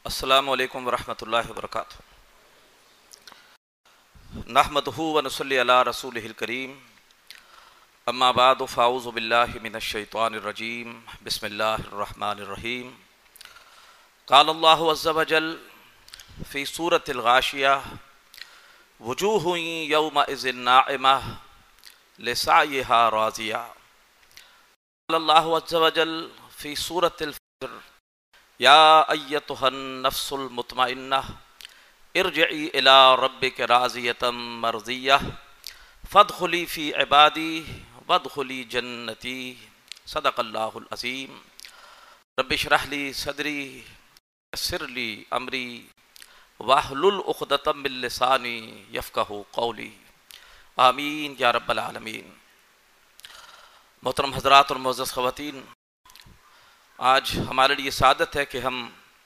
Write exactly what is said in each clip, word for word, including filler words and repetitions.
السلام علیکم ورحمۃ اللہ وبرکاتہ۔ نحمدہ ونصلی علی رسولہ الکریم، اما بعد فاعوذ باللہ من الشیطان الرجیم، بسم اللہ الرحمن الرحیم۔ قال اللہ عز وجل فی سورۃ الغاشیہ، وجوہ یومئذ ناعمہ لسعیہا راضیہ۔ قال اللہ عز وجل فی سورۃ الفجر، یا ایتھا النفس المطمئنہ ارجعی الی ربک راضیۃ مرضیہ فادخلی فی عبادی وادخلی جنتی۔ صدق اللہ العظیم۔ رب اشرح لی صدری یسر لی امری واحلل عقدۃ من لسانی یفقہوا قولی، آمین یا رب العالمین۔ محترم حضرات اور معزز خواتین، آج ہمارے لیے سعادت ہے کہ ہم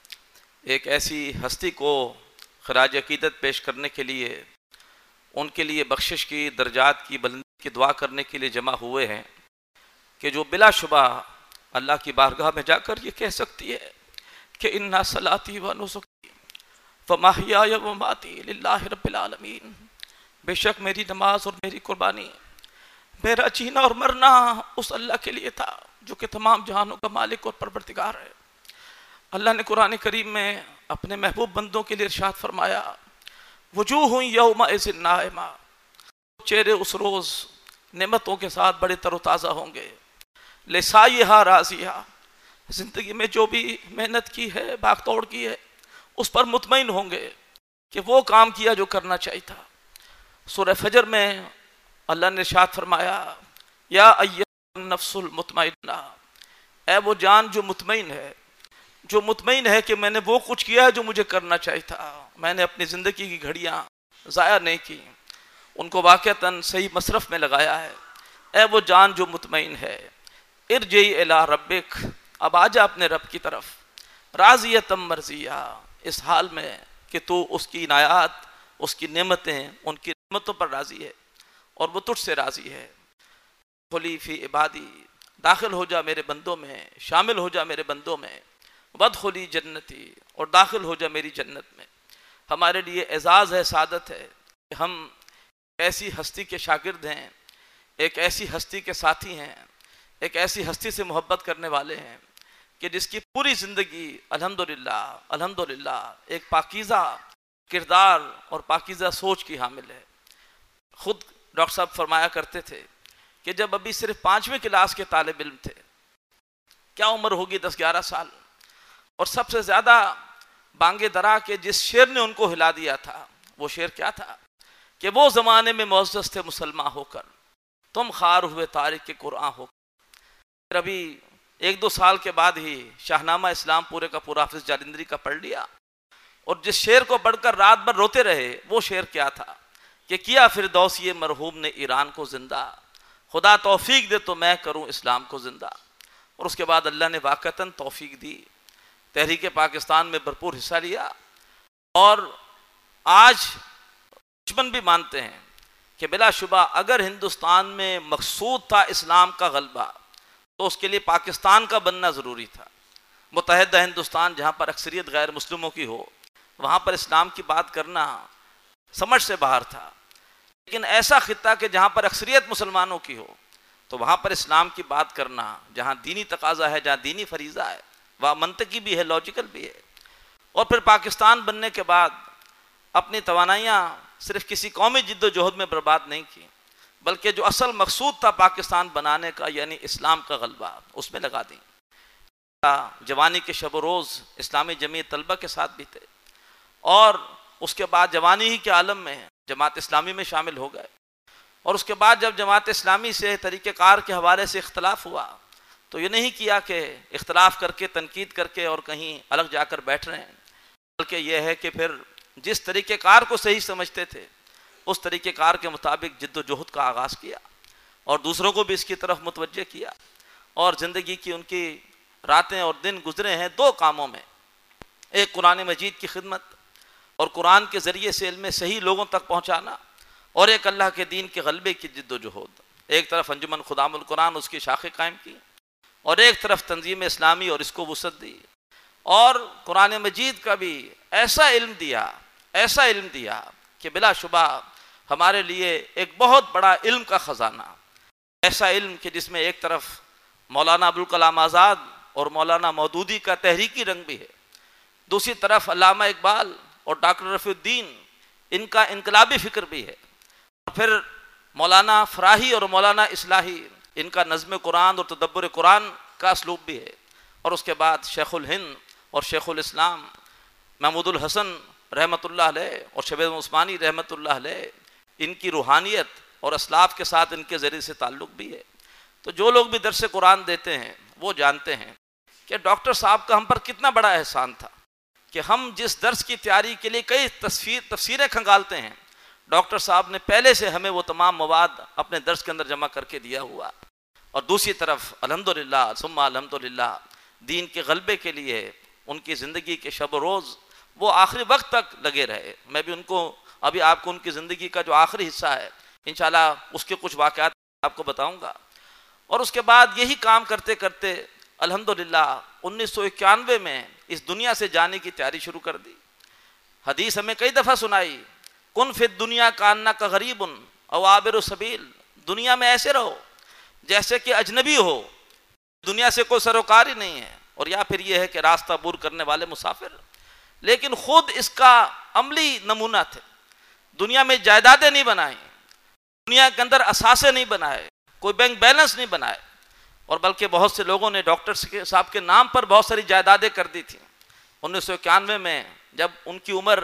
ایک ایسی ہستی کو خراج عقیدت پیش کرنے کے لیے، ان کے لیے بخشش کی درجات کی بلندی کی دعا کرنے کے لیے جمع ہوئے ہیں کہ جو بلا شبہ اللہ کی بارگاہ میں جا کر یہ کہہ سکتی ہے کہ انا صلاتی و نسکی ومحیای و مماتی للہ رب العالمین۔ بے شک میری نماز اور میری قربانی، میرا جینا اور مرنا اس اللہ کے لیے تھا جو کہ تمام جہانوں کا مالک اور پروردگار ہے۔ اللہ نے قرآن کریم میں اپنے محبوب بندوں کے لیے ارشاد فرمایا، وجوہ یومئذ ناعمہ، چہرے اس روز نعمتوں کے ساتھ بڑے تر و تازہ ہوں گے، لسعیہا راضیہ، زندگی میں جو بھی محنت کی ہے، بھاگ توڑ کی ہے، اس پر مطمئن ہوں گے کہ وہ کام کیا جو کرنا چاہیے تھا۔ سورہ فجر میں اللہ نے ارشاد فرمایا، یا ایھا النفس المطمئنہ، اے وہ جان جو مطمئن ہے، جو مطمئن ہے کہ میں نے وہ کچھ کیا ہے جو مجھے کرنا چاہیے تھا، میں نے اپنی زندگی کی گھڑیاں ضائع نہیں کی، ان کو واقعتاً صحیح مصرف میں لگایا ہے۔ اے وہ جان جو مطمئن ہے، ارجعی الی ربک، اب آجا اپنے رب کی طرف، راضیۃ مرضیہ، اس حال میں کہ تو اس کی عنایات، اس کی نعمتیں، ان کی نعمتوں پر راضی ہے اور وہ تجھ سے راضی ہے۔ خلی فی عبادی، داخل ہو جا میرے بندوں میں، شامل ہو جا میرے بندوں میں، وادخلی جنتی، اور داخل ہو جا میری جنت میں۔ ہمارے لیے اعزاز ہے، سعادت ہے کہ ہم ایسی ہستی کے شاگرد ہیں، ایک ایسی ہستی کے ساتھی ہیں، ایک ایسی ہستی سے محبت کرنے والے ہیں کہ جس کی پوری زندگی الحمدللہ الحمدللہ ایک پاکیزہ کردار اور پاکیزہ سوچ کی حامل ہے۔ خود ڈاکٹر صاحب فرمایا کرتے تھے کہ جب ابھی صرف پانچویں کلاس کے طالب علم تھے، کیا عمر ہوگی، دس گیارہ سال، اور سب سے زیادہ بانگے درا کے جس شعر نے ان کو ہلا دیا تھا، وہ شعر کیا تھا کہ وہ زمانے میں معزز تھے مسلمان ہو کر، تم خار ہوئے تارک کے قرآن ہو کر۔ پھر ابھی ایک دو سال کے بعد ہی شاہنامہ اسلام پورے کا پورا حافظ جالندری کا پڑھ لیا، اور جس شعر کو پڑھ کر رات بھر روتے رہے، وہ شعر کیا تھا کہ کیا فردوسی مرحوم نے ایران کو زندہ، خدا توفیق دے تو میں کروں اسلام کو زندہ۔ اور اس کے بعد اللہ نے واقعتاً توفیق دی، تحریک پاکستان میں بھرپور حصہ لیا، اور آج دشمن بھی مانتے ہیں کہ بلا شبہ اگر ہندوستان میں مقصود تھا اسلام کا غلبہ تو اس کے لیے پاکستان کا بننا ضروری تھا۔ متحدہ ہندوستان جہاں پر اکثریت غیر مسلموں کی ہو، وہاں پر اسلام کی بات کرنا سمجھ سے باہر تھا، لیکن ایسا خطہ کہ جہاں پر اکثریت مسلمانوں کی ہو تو وہاں پر اسلام کی بات کرنا، جہاں دینی تقاضا ہے، جہاں دینی فریضہ ہے، وہاں منطقی بھی ہے، لاجیکل بھی ہے۔ اور پھر پاکستان بننے کے بعد اپنی توانائیاں صرف کسی قومی جد و جہد میں برباد نہیں کی، بلکہ جو اصل مقصود تھا پاکستان بنانے کا، یعنی اسلام کا غلبہ، اس میں لگا دیں۔ جوانی کے شب و روز اسلامی جمعیت طلبہ کے ساتھ بھی تھے، اور اس کے بعد جوانی ہی کے عالم میں جماعت اسلامی میں شامل ہو گئے، اور اس کے بعد جب جماعت اسلامی سے طریقہ کار کے حوالے سے اختلاف ہوا تو یہ نہیں کیا کہ اختلاف کر کے تنقید کر کے اور کہیں الگ جا کر بیٹھ رہے ہیں، بلکہ یہ ہے کہ پھر جس طریقہ کار کو صحیح سمجھتے تھے اس طریقہ کار کے مطابق جد و جہد کا آغاز کیا، اور دوسروں کو بھی اس کی طرف متوجہ کیا، اور زندگی کی ان کی راتیں اور دن گزرے ہیں دو کاموں میں، ایک قرآن مجید کی خدمت اور قرآن کے ذریعے سے علم صحیح لوگوں تک پہنچانا، اور ایک اللہ کے دین کے غلبے کی جد و جہد۔ ایک طرف انجمن خدام القرآن، اس کی شاخیں قائم کی، اور ایک طرف تنظیم اسلامی اور اس کو وسعت دی، اور قرآن مجید کا بھی ایسا علم دیا ایسا علم دیا کہ بلا شبہ ہمارے لیے ایک بہت بڑا علم کا خزانہ، ایسا علم کہ جس میں ایک طرف مولانا ابوالکلام آزاد اور مولانا مودودی کا تحریکی رنگ بھی ہے، دوسری طرف علامہ اقبال اور ڈاکٹر رفیع الدین ان کا انقلابی فکر بھی ہے، اور پھر مولانا فراہی اور مولانا اصلاحی ان کا نظم قرآن اور تدبر قرآن کا اسلوب بھی ہے، اور اس کے بعد شیخ الہند اور شیخ الاسلام محمود الحسن رحمۃ اللہ علیہ اور شبیر عثمانی رحمۃ اللہ علیہ، ان کی روحانیت اور اسلاف کے ساتھ ان کے ذریعے سے تعلق بھی ہے۔ تو جو لوگ بھی درس قرآن دیتے ہیں وہ جانتے ہیں کہ ڈاکٹر صاحب کا ہم پر کتنا بڑا احسان تھا کہ ہم جس درس کی تیاری کے لیے کئی تصویر تفسیریں کھنگالتے ہیں، ڈاکٹر صاحب نے پہلے سے ہمیں وہ تمام مواد اپنے درس کے اندر جمع کر کے دیا ہوا، اور دوسری طرف الحمدللہ ثم الحمدللہ دین کے غلبے کے لیے ان کی زندگی کے شب و روز وہ آخری وقت تک لگے رہے۔ میں بھی ان کو ابھی آپ کو ان کی زندگی کا جو آخری حصہ ہے انشاءاللہ اس کے کچھ واقعات آپ کو بتاؤں گا، اور اس کے بعد یہی کام کرتے کرتے الحمدللہ انیس سو اکیانوے میں اس دنیا سے جانے کی تیاری شروع کر دی۔ حدیث ہمیں کئی دفعہ سنائی، کن فی الدنیا کانک غریب او عابر السبیل، دنیا میں ایسے رہو جیسے کہ اجنبی ہو، دنیا سے کوئی سروکار ہی نہیں ہے، اور یا پھر یہ ہے کہ راستہ عبور کرنے والے مسافر۔ لیکن خود اس کا عملی نمونہ تھے، دنیا میں جائیدادیں نہیں بنائیں، دنیا کے اندر اثاثے نہیں بنائے، کوئی بینک بیلنس نہیں بنائے، اور بلکہ بہت سے لوگوں نے ڈاکٹر صاحب کے نام پر بہت ساری جائیدادیں کر دی تھیں۔ انیس سو اکیانوے میں جب ان کی عمر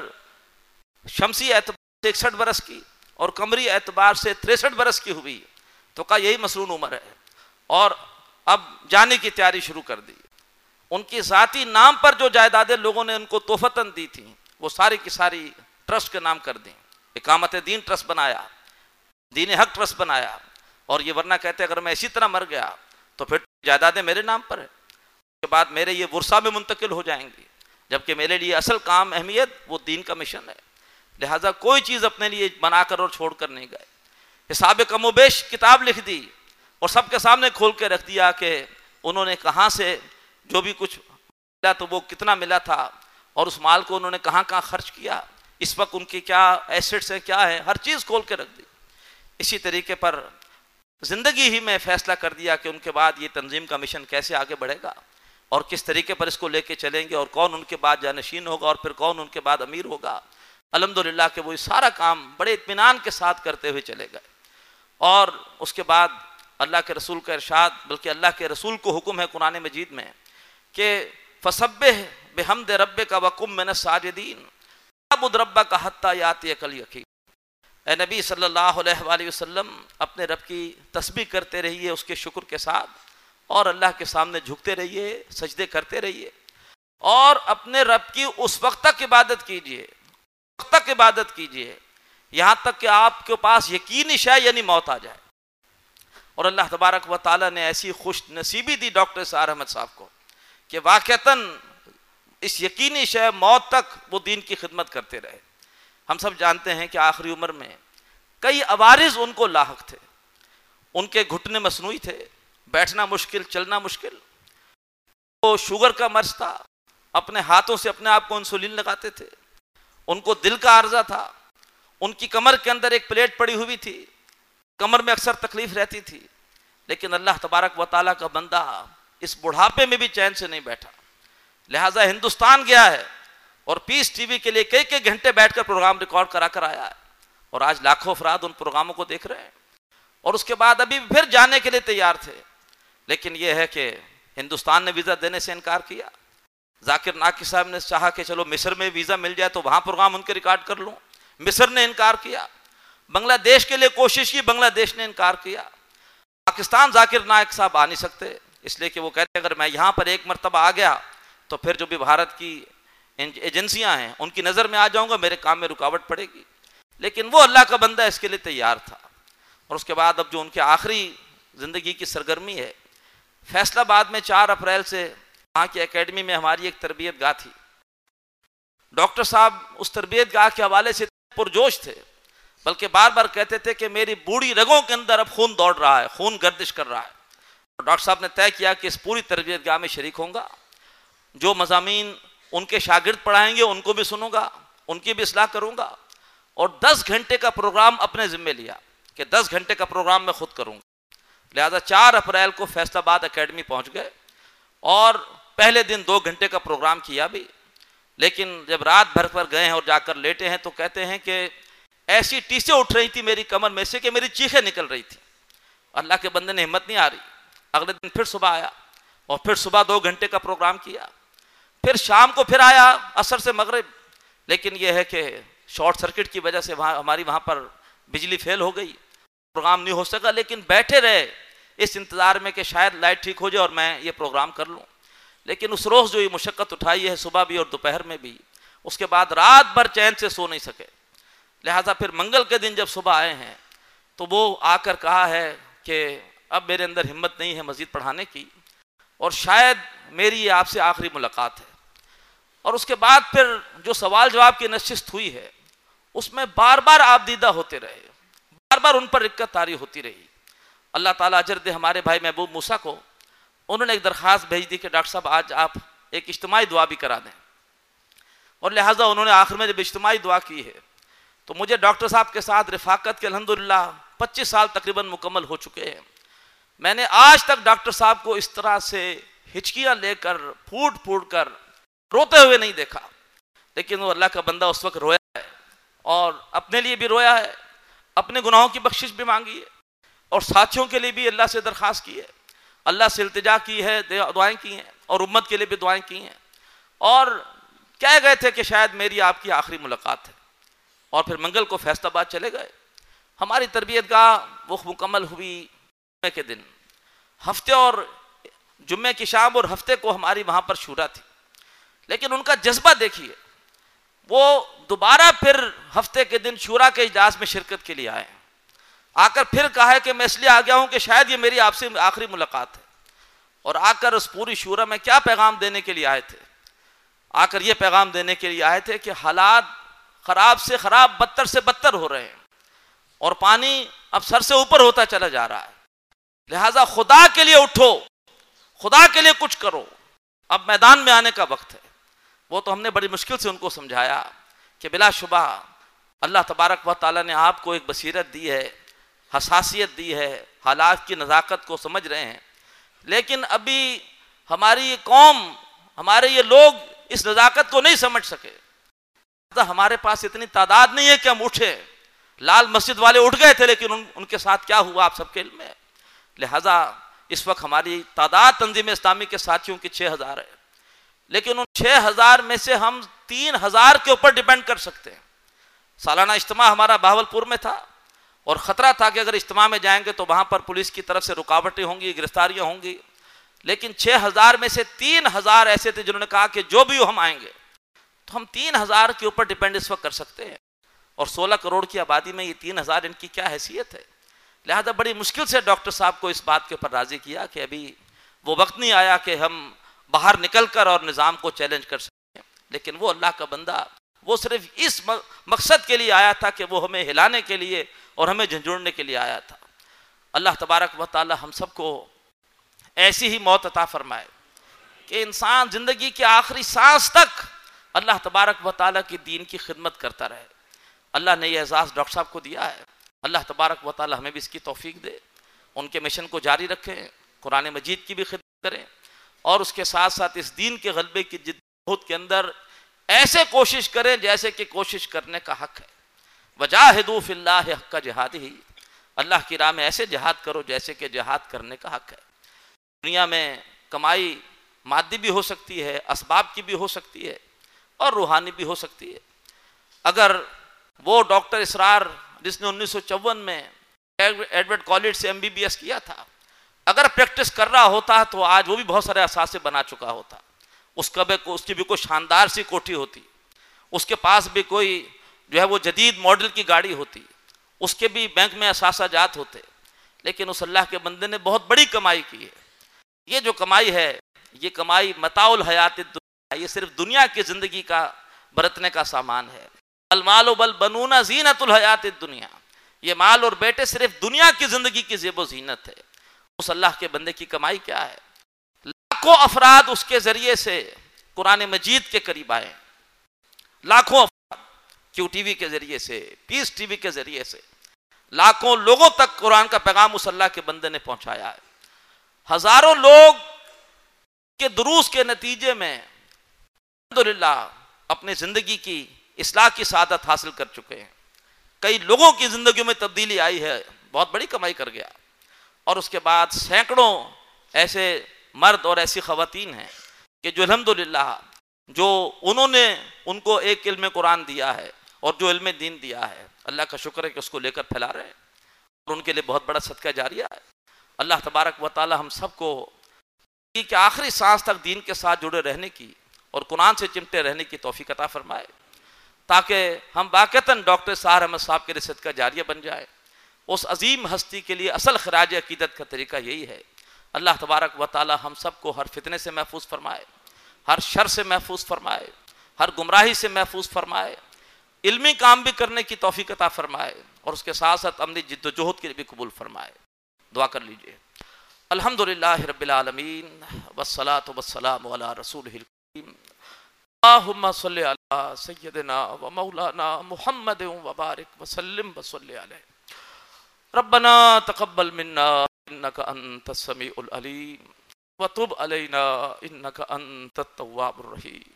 شمسی اعتبار سے اکسٹھ برس کی اور قمری اعتبار سے تریسٹھ برس کی ہوئی تو کہا یہی مسنون عمر ہے، اور اب جانے کی تیاری شروع کر دی۔ ان کی ذاتی نام پر جو جائیدادیں لوگوں نے ان کو تحفتاً دی تھیں وہ ساری کی ساری ٹرسٹ کے نام کر دیں، اقامت دین ٹرسٹ بنایا، دین حق ٹرسٹ بنایا، اور یہ ورنہ کہتے اگر میں اسی طرح مر گیا تو پھر جائیدادیں میرے نام پر ہیں، اس کے بعد میرے یہ ورثہ میں منتقل ہو جائیں گی، جبکہ میرے لیے اصل کام اہمیت وہ دین کا مشن ہے، لہٰذا کوئی چیز اپنے لیے بنا کر اور چھوڑ کر نہیں گئے۔ حساب کم و بیش کتاب لکھ دی اور سب کے سامنے کھول کے رکھ دیا کہ انہوں نے کہاں سے جو بھی کچھ ملا تو وہ کتنا ملا تھا، اور اس مال کو انہوں نے کہاں کہاں خرچ کیا، اس وقت ان کی کیا ایسٹس ہیں، کیا ہے، ہر چیز کھول کے رکھ دی۔ اسی طریقے پر زندگی ہی میں فیصلہ کر دیا کہ ان کے بعد یہ تنظیم کا مشن کیسے آگے بڑھے گا اور کس طریقے پر اس کو لے کے چلیں گے، اور کون ان کے بعد جانشین ہوگا اور پھر کون ان کے بعد امیر ہوگا۔ الحمدللہ کہ وہ سارا کام بڑے اطمینان کے ساتھ کرتے ہوئے چلے گئے، اور اس کے بعد اللہ کے رسول کا ارشاد، بلکہ اللہ کے رسول کو حکم ہے قرآن مجید میں کہ فسبح بحمد ربک وکن من الساجدین اعبد ربک حتی یاتیک الیقین۔ اے نبی صلی اللہ علیہ وآلہ وسلم اپنے رب کی تسبیح کرتے رہیے اس کے شکر کے ساتھ، اور اللہ کے سامنے جھکتے رہیے، سجدے کرتے رہیے، اور اپنے رب کی اس وقت تک عبادت کیجیے، اس وقت تک عبادت کیجیے یہاں تک کہ آپ کے پاس یقینی شے یعنی موت آ جائے۔ اور اللہ تبارک و تعالیٰ نے ایسی خوش نصیبی دی ڈاکٹر اسرار احمد صاحب کو کہ واقعتاً اس یقینی شے موت تک وہ دین کی خدمت کرتے رہے۔ ہم سب جانتے ہیں کہ آخری عمر میں کئی عوارض ان کو لاحق تھے، ان کے گھٹنے مصنوعی تھے، بیٹھنا مشکل، چلنا مشکل، وہ شوگر کا مرض تھا، اپنے ہاتھوں سے اپنے آپ کو انسولین لگاتے تھے، ان کو دل کا عارضہ تھا، ان کی کمر کے اندر ایک پلیٹ پڑی ہوئی تھی، کمر میں اکثر تکلیف رہتی تھی، لیکن اللہ تبارک و تعالیٰ کا بندہ اس بڑھاپے میں بھی چین سے نہیں بیٹھا، لہٰذا ہندوستان گیا ہے اور پیس ٹی وی کے لیے کئی کئی گھنٹے بیٹھ کر پروگرام ریکارڈ کرا کر آیا ہے، اور آج لاکھوں افراد ان پروگراموں کو دیکھ رہے ہیں، اور اس کے بعد ابھی پھر جانے کے لیے تیار تھے، لیکن یہ ہے کہ ہندوستان نے ویزا دینے سے انکار کیا۔ ذاکر ناقی صاحب نے چاہا کہ چلو مصر میں ویزا مل جائے تو وہاں پروگرام ان کے ریکارڈ کر لوں، مصر نے انکار کیا۔ بنگلہ دیش کے لیے کوشش کی، بنگلہ دیش نے انکار کیا۔ پاکستان ذاکر نائک صاحب آ نہیں سکتے، اس لیے کہ وہ کہتے ہیں اگر میں یہاں پر ایک مرتبہ آ گیا تو پھر جو بھی بھارت کی ایجنسیاں ہیں ان کی نظر میں آ جاؤں گا، میرے کام میں رکاوٹ پڑے گی، لیکن وہ اللہ کا بندہ اس کے لیے تیار تھا۔ اور اس کے بعد اب جو ان کے آخری زندگی کی سرگرمی ہے، فیصل آباد میں چار اپریل سے وہاں کی اکیڈمی میں ہماری ایک تربیت گاہ تھی۔ ڈاکٹر صاحب اس تربیت گاہ کے حوالے سے پرجوش تھے، بلکہ بار بار کہتے تھے کہ میری بوڑھی رگوں کے اندر اب خون دوڑ رہا ہے، خون گردش کر رہا ہے۔ اور ڈاکٹر صاحب نے طے کیا کہ اس پوری تربیت گاہ میں شریک ہوں گا۔ جو مضامین ان کے شاگرد پڑھائیں گے ان کو بھی سنوں گا، ان کی بھی اصلاح کروں گا، اور دس گھنٹے کا پروگرام اپنے ذمے لیا کہ دس گھنٹے کا پروگرام میں خود کروں گا۔ لہذا چار اپریل کو فیصل آباد اکیڈمی پہنچ گئے اور پہلے دن دو گھنٹے کا پروگرام کیا بھی، لیکن جب رات بھر پر گئے ہیں اور جا کر لیٹے ہیں تو کہتے ہیں کہ ایسی ٹیسیں اٹھ رہی تھی میری کمر میں سے کہ میری چیخیں نکل رہی تھی۔ اللہ کے بندے نے ہمت نہیں آ رہی، اگلے دن پھر صبح آیا اور پھر صبح دو گھنٹے کا پروگرام کیا، پھر شام کو پھر آیا عصر سے مغرب، لیکن یہ ہے کہ شارٹ سرکٹ کی وجہ سے وہاں ہماری وہاں پر بجلی فیل ہو گئی، پروگرام نہیں ہو سکا، لیکن بیٹھے رہے اس انتظار میں کہ شاید لائٹ ٹھیک ہو جائے اور میں یہ پروگرام کر لوں۔ لیکن اس روز جو یہ مشقت اٹھائی ہے صبح بھی اور دوپہر میں بھی، اس کے بعد رات بھر چین سے سو نہیں سکے۔ لہٰذا پھر منگل کے دن جب صبح آئے ہیں تو وہ آ کر کہا ہے کہ اب میرے اندر ہمت نہیں ہے مزید پڑھانے کی، اور شاید میری یہ آپ سے آخری ملاقات ہے۔ اور اس کے بعد پھر جو سوال جواب کی نشست ہوئی ہے اس میں بار بار آپ دیدہ ہوتے رہے، بار بار ان پر رکت طاری ہوتی رہی۔ اللہ تعالیٰ اجر دے ہمارے بھائی محبوب موسیٰ کو، انہوں نے ایک درخواست بھیج دی کہ ڈاکٹر صاحب آج آپ ایک اجتماعی دعا بھی کرا دیں، اور لہٰذا انہوں نے آخر میں جب اجتماعی دعا کی ہے تو مجھے ڈاکٹر صاحب کے ساتھ رفاقت کے الحمدللہ پچیس سال تقریباً مکمل ہو چکے ہیں۔ میں نے آج تک ڈاکٹر صاحب کو اس طرح سے ہچکیاں لے کر پھوٹ پھوٹ کر روتے ہوئے نہیں دیکھا، لیکن وہ اللہ کا بندہ اس وقت رویا ہے، اور اپنے لیے بھی رویا ہے، اپنے گناہوں کی بخشش بھی مانگی ہے، اور ساتھیوں کے لیے بھی اللہ سے درخواست کی ہے، اللہ سے التجا کی ہے، دعائیں کی ہیں، اور امت کے لیے بھی دعائیں کی ہیں، اور کہہ گئے تھے کہ شاید میری آپ کی آخری ملاقات ہے۔ اور پھر منگل کو فیصل آباد چلے گئے۔ ہماری تربیت گاہ وہ مکمل ہوئی جمعے کے دن، ہفتے اور جمعے کی شام اور ہفتے کو ہماری وہاں پر شورا تھی، لیکن ان کا جذبہ دیکھیے، وہ دوبارہ پھر ہفتے کے دن شورا کے اجلاس میں شرکت کے لیے آئے، آ کر پھر کہا ہے کہ میں اس لیے آ گیا ہوں کہ شاید یہ میری آپ سے آخری ملاقات ہے، اور آ کر اس پوری شورا میں کیا پیغام دینے کے لیے آئے تھے؟ آ کر یہ پیغام دینے کے لیے آئے تھے کہ حالات خراب سے خراب بدتر سے بدتر ہو رہے ہیں، اور پانی اب سر سے اوپر ہوتا چلا جا رہا ہے، لہٰذا خدا کے لیے اٹھو، خدا کے لیے کچھ کرو، اب میدان میں آنے کا وقت ہے۔ وہ تو ہم نے بڑی مشکل سے ان کو سمجھایا کہ بلا شبہ اللہ تبارک و تعالیٰ نے آپ کو ایک بصیرت دی ہے، حساسیت دی ہے، حالات کی نزاکت کو سمجھ رہے ہیں، لیکن ابھی ہماری یہ قوم، ہمارے یہ لوگ اس نزاکت کو نہیں سمجھ سکے۔ ہمارے پاس اتنی تعداد نہیں ہے کہ ہم اٹھے، لال مسجد والے اٹھ گئے تھے لیکن ان, ان کے ساتھ کیا ہوا آپ سب کے علم ہے۔ لہٰذا اس وقت ہماری تعداد تنظیم اسلامی کے ساتھیوں کی چھ ہزار ہے، لیکن ان چھ ہزار میں سے ہم تین ہزار کے اوپر ڈیپینڈ کر سکتے ہیں۔ سالانہ اجتماع ہمارا بہاولپور میں تھا، اور خطرہ تھا کہ اگر اجتماع میں جائیں گے تو وہاں پر پولیس کی طرف سے رکاوٹیں ہوں گی، گرفتاریاں ہوں گی، لیکن چھ ہزار میں سے تین ہزار ایسے تھے جنہوں نے کہا کہ جو بھی ہو ہم آئیں گے، تو ہم تین ہزار کے اوپر ڈیپینڈ اس وقت کر سکتے ہیں، اور سولہ کروڑ کی آبادی میں یہ تین ہزار ان کی کیا حیثیت ہے۔ لہذا بڑی مشکل سے ڈاکٹر صاحب کو اس بات کے اوپر راضی کیا کہ ابھی وہ وقت نہیں آیا کہ ہم باہر نکل کر اور نظام کو چیلنج کر سکیں، لیکن وہ اللہ کا بندہ وہ صرف اس مقصد کے لیے آیا تھا کہ وہ ہمیں ہلانے کے لیے اور ہمیں جھنجھوڑنے کے لیے آیا تھا۔ اللہ تبارک و تعالی ہم سب کو ایسی ہی موت عطا فرمائے کہ انسان زندگی کے آخری سانس تک اللہ تبارک و تعالیٰ کی دین کی خدمت کرتا رہے۔ اللہ نے یہ اعزاز ڈاکٹر صاحب کو دیا ہے، اللہ تبارک و تعالیٰ ہمیں بھی اس کی توفیق دے، ان کے مشن کو جاری رکھیں، قرآن مجید کی بھی خدمت کریں، اور اس کے ساتھ ساتھ اس دین کے غلبے کی جدوجہد کے اندر ایسے کوشش کریں جیسے کہ کوشش کرنے کا حق ہے۔ وجاہدوا فی اللہ حق جہادہ، اللہ کی راہ میں ایسے جہاد کرو جیسے کہ جہاد کرنے کا حق ہے۔ دنیا میں کمائی مادی بھی ہو سکتی ہے، اسباب کی بھی ہو سکتی ہے، اور روحانی بھی ہو سکتی ہے۔ اگر وہ ڈاکٹر اسرار جس نے انیس سو چون میں ایڈورڈ کالج سے ایم بی بی ایس کیا تھا، اگر پریکٹس کر رہا ہوتا تو آج وہ بھی بہت سارے اثاثے بنا چکا ہوتا، اس کا بھی اس کی بھی کوئی شاندار سی کوٹھی ہوتی، اس کے پاس بھی کوئی جو ہے وہ جدید ماڈل کی گاڑی ہوتی، اس کے بھی بینک میں اثاثہ جات ہوتے، لیکن اس اللہ کے بندے نے بہت بڑی کمائی کی ہے۔ یہ جو کمائی ہے یہ کمائی متاع الحیات الدنیا، یہ صرف دنیا کی زندگی کا برتنے کا سامان ہے۔ المال والبنون زینت الحیات الدنیا، یہ مال اور بیٹے صرف دنیا کی زندگی کی زیب و زینت ہے۔ اس اللہ کے بندے کی کمائی کیا ہے؟ لاکھوں افراد اس کے ذریعے سے قرآن مجید کے قریب آئے، لاکھوں افراد کیو ٹی وی کے ذریعے سے، پیس ٹی وی کے ذریعے سے لاکھوں لوگوں تک قرآن کا پیغام اس اللہ کے بندے نے پہنچایا ہے۔ ہزاروں لوگ کے دروس کے نتیجے میں الحمدللہ اپنے زندگی کی اصلاح کی سعادت حاصل کر چکے ہیں۔ کئی لوگوں کی زندگیوں میں تبدیلی آئی ہے، بہت بڑی کمائی کر گیا۔ اور اس کے بعد سینکڑوں ایسے مرد اور ایسی خواتین ہیں کہ جو الحمدللہ جو انہوں نے ان کو ایک علم قرآن دیا ہے اور جو علم دین دیا ہے، اللہ کا شکر ہے کہ اس کو لے کر پھیلا رہے ہیں، اور ان کے لیے بہت بڑا صدقہ جاریہ ہے۔ اللہ تبارک و تعالی ہم سب کو کہ آخری سانس تک دین کے ساتھ جڑے رہنے کی اور قرآن سے چمٹے رہنے کی توفیق عطا فرمائے، تاکہ ہم واقعتاً ڈاکٹر سہار احمد صاحب کے لیے صدقہ جاریہ بن جائے۔ اس عظیم ہستی کے لیے اصل خراج عقیدت کا طریقہ یہی ہے۔ اللہ تبارک و تعالی ہم سب کو ہر فتنے سے محفوظ فرمائے، ہر شر سے محفوظ فرمائے، ہر گمراہی سے محفوظ فرمائے، علمی کام بھی کرنے کی توفیق عطا فرمائے، اور اس کے ساتھ ساتھ عملی جد و جہد کے لیے بھی قبول فرمائے۔ دعا کر لیجئے۔ الحمدللہ رب العالمین والصلاة والسلام علی رسولہ الکریم، اللہم صلی علی سیدنا و مولانا محمد وبارک وسلم وصلی علیہ۔ ربنا تقبل منا انک انت السمیع العلیم وتب علینا انک انت التواب الرحیم۔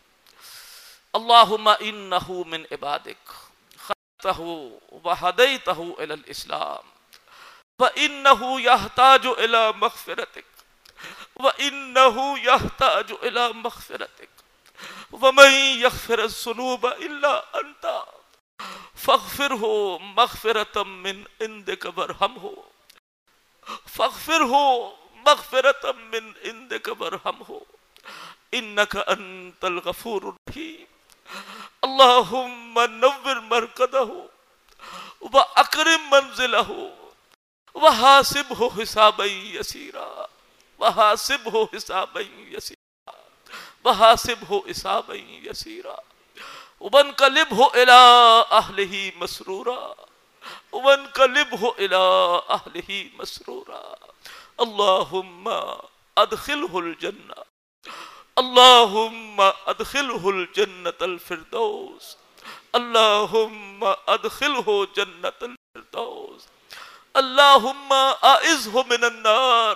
اللہم انہ من عبادک خلقتہ وہدیتہ الی الاسلام وَإِنَّهُ يَحْتَاجُ إِلَى مَغْفِرَتِكَ وَإِنَّهُ يَحْتَاجُ إِلَى مَغْفِرَتِكَ وَمَن يَغْفِرُ الذُّنُوبَ إِلَّا أَنْتَ فَاغْفِرْهُ مَغْفِرَةً مِّنْ عِندِكَ وَارْحَمْهُ فَاغْفِرْهُ مَغْفِرَةً مِّنْ عِندِكَ وَارْحَمْهُ إِنَّكَ أَنْتَ الْغَفُورُ الرَّحِيمُ۔ اللهم نوّر مرقده وأكرم منزله وحاسبه حسابا يسيرا وحاسبه حسابا يسيرا وحاسبه حسابا يسيرا وانقلبه إلى أهله مسرورا وانقلبه إلى أهله مسرورا۔ اللهم أدخله الجنة اللهم أدخله الجنة الفردوس اللهم أدخله جنة الفردوس اللهم اعذه من النار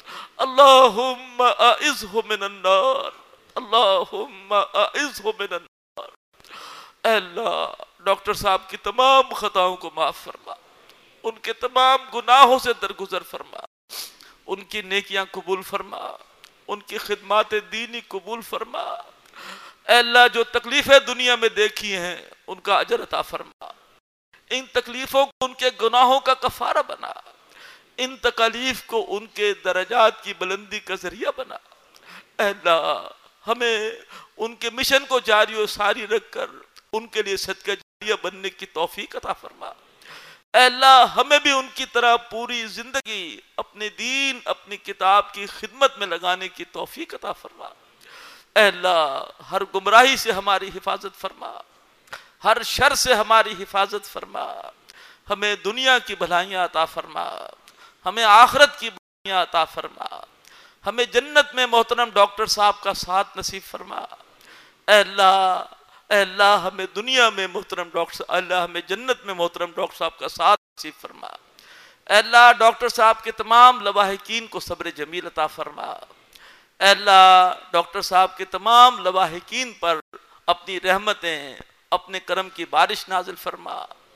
اللهم اعذه من النار اللهم اعذه من النار۔ اے اللہ ڈاکٹر صاحب کی تمام خطاؤں کو معاف فرما، ان کے تمام گناہوں سے درگزر فرما، ان کی نیکیاں قبول فرما، ان کی خدمات دینی قبول فرما۔ اے اللہ جو تکلیفیں دنیا میں دیکھی ہیں ان کا اجر عطا فرما، ان تکلیفوں کو ان کے گناہوں کا کفارہ بنا، ان تکالیف کو ان کے درجات کی بلندی کا ذریعہ بنا۔ اے اللہ ہمیں ان کے مشن کو جاری و ساری رکھ کر ان کے لیے صدقہ جاریہ بننے کی توفیق عطا فرما۔ اے اللہ ہمیں بھی ان کی طرح پوری زندگی اپنے دین اپنی کتاب کی خدمت میں لگانے کی توفیق عطا فرما۔ اے اللہ ہر گمراہی سے ہماری حفاظت فرما، ہر شر سے ہماری حفاظت فرما، ہمیں دنیا کی بھلائیاں عطا فرما، ہمیں آخرت کی بھلائیاں عطا فرما، ہمیں جنت میں محترم ڈاکٹر صاحب کا ساتھ نصیب فرما۔ اے اللہ اے اللہ ہمیں دنیا میں محترم ڈاکٹر اللہ ہمیں جنت میں محترم ڈاکٹر صاحب کا ساتھ نصیب فرما۔ اے اللہ ڈاکٹر صاحب کے تمام لواحقین کو صبر جمیل عطا فرما۔ اے اللہ ڈاکٹر صاحب کے تمام لواحقین پر اپنی رحمتیں اپنے کرم کی بارش نازل فرما۔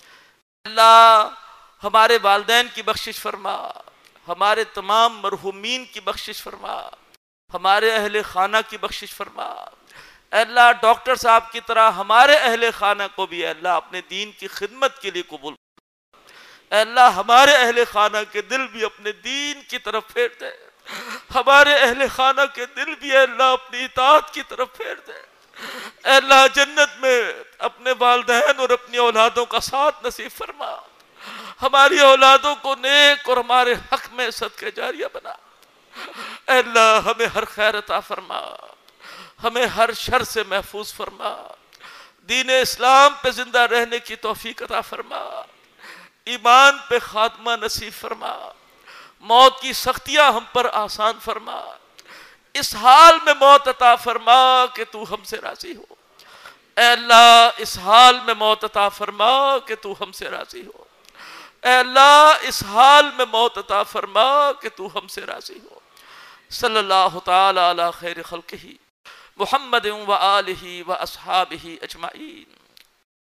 اللہ ہمارے والدین کی بخشش فرما، ہمارے تمام مرحومین کی بخشش فرما، ہمارے اہل خانہ کی بخشش فرما۔ اے اللہ ڈاکٹر صاحب کی طرح ہمارے اہل خانہ کو بھی اے اللہ اپنے دین کی خدمت کے لیے قبول فرما۔ اے اللہ ہمارے اہل خانہ کے دل بھی اپنے دین کی طرف پھیر دے، ہمارے اہل خانہ کے دل بھی اے اللہ اپنی اطاعت کی طرف پھیر دے۔ اے اللہ جنت میں اپنے والدین اور اپنی اولادوں کا ساتھ نصیب فرما، ہماری اولادوں کو نیک اور ہمارے حق میں صدقہ جاریہ بنا۔ اے اللہ ہمیں ہر خیر عطا فرما، ہمیں ہر شر سے محفوظ فرما، دین اسلام پہ زندہ رہنے کی توفیق عطا فرما، ایمان پہ خاتمہ نصیب فرما، موت کی سختیاں ہم پر آسان فرما، اس حال میں موت عطا فرما کہ تو ہم سے راضی ہو۔ اے اللہ اس حال میں موت عطا فرما کہ تو ہم سے راضی ہو۔ اے اللہ اس حال میں موت عطا فرما کہ تو ہم سے راضی ہو۔ صلی اللہ تعالی علی خیر خلقہ محمد و آلہ و اصحابہ اجمعین۔